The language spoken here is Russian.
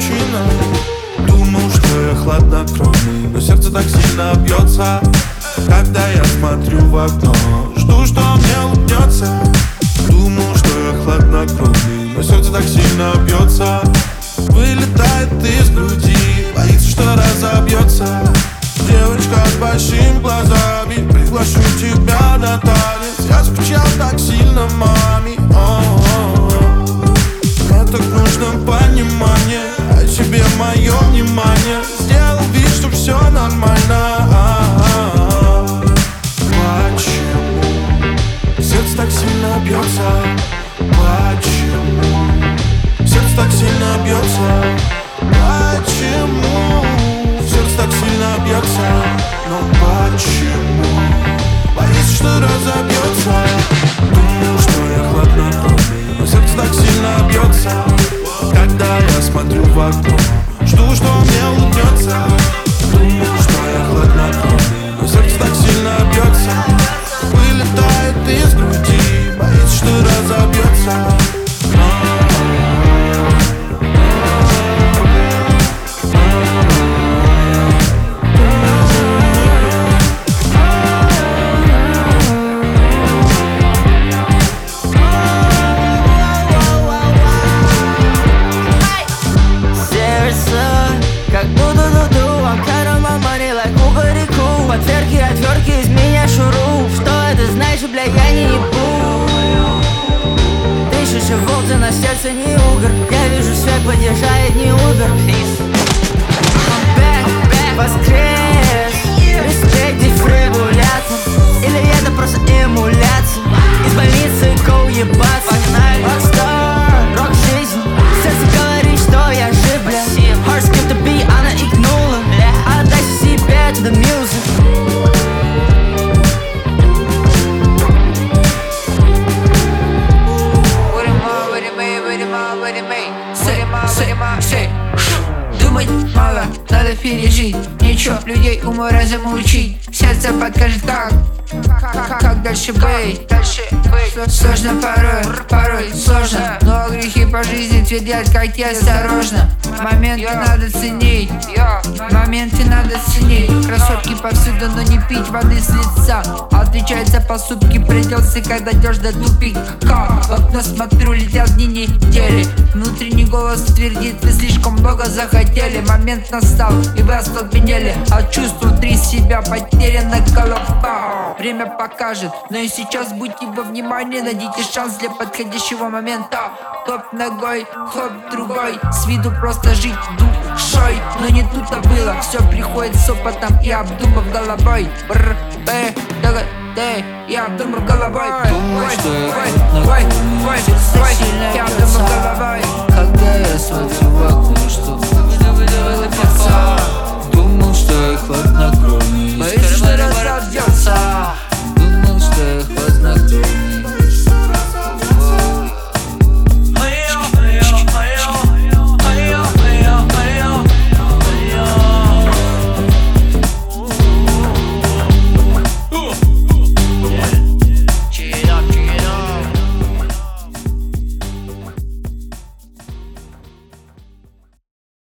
причина. Думал, что я хладнокровный, но сердце так сильно бьется, когда я смотрю в окно. Жду, что мне улыбнется. Думал, что я хладнокровный, но сердце так сильно бьется, вылетает из груди, боится, что разобьется. Девочка с большими глазами, приглашу тебя на танец. Я скучал так сильно маме. Мне так нужно понимание, а тебе мое внимание. Сделал вид, что все нормально. Почему сердце так сильно бьется? Почему сердце так сильно бьется? Почему сердце так сильно бьется? Но почему боится, что разобьется? Думал, что я хладнокровный, но сердце так сильно бьется, когда я смотрю в окно. Жду, что мне улыбнется. Думал, что я хладнокровный, но сердце так сильно бьется, вылетает из груди, боится, что разобьется. Как буду дуду, I'm counting my money like кукареку. Отвертки, отвертки из меня шуру. Что это значит, бля, я не ебу. Тысяча волт, на сердце не угор. Я вижу свет, поддержает не Uber. Back, воскрес. Респект, дефибриллятор. Или это просто эмуляция? Из больницы go ебаться. Погнали. Rockstar, рок жизни. Сердце говорит, что я жив, бля. Heart skip the beat, она икнула. Отдай себя to the music. Думать мало, надо пережить. Ничего, людей уму разуму учить. Сердце подскажет как дальше быть. Сложно порой сложно. Но грехи по жизни твердят, как я осторожно. Моменты надо ценить, моменты надо ценить. Красотки повсюду, но не пить воды с лица. Отвечать за поступки придется, когда идешь до тупика. В окно смотрю, летят дни недели. Внутренний голос твердит, вы слишком много захотели. Момент настал, и вы остолбенели от чувств внутри себя, потеряна голова. Время покажет, но и сейчас будьте во внимании. Найдите шанс для подходящего момента. Топ ногой, хоп другой. С виду просто жить душой, но не тут-то было. Все приходит с опытом и обдумав головой. Я обдумав головой. Думаю, что я хладнокровный, я обдумав головой.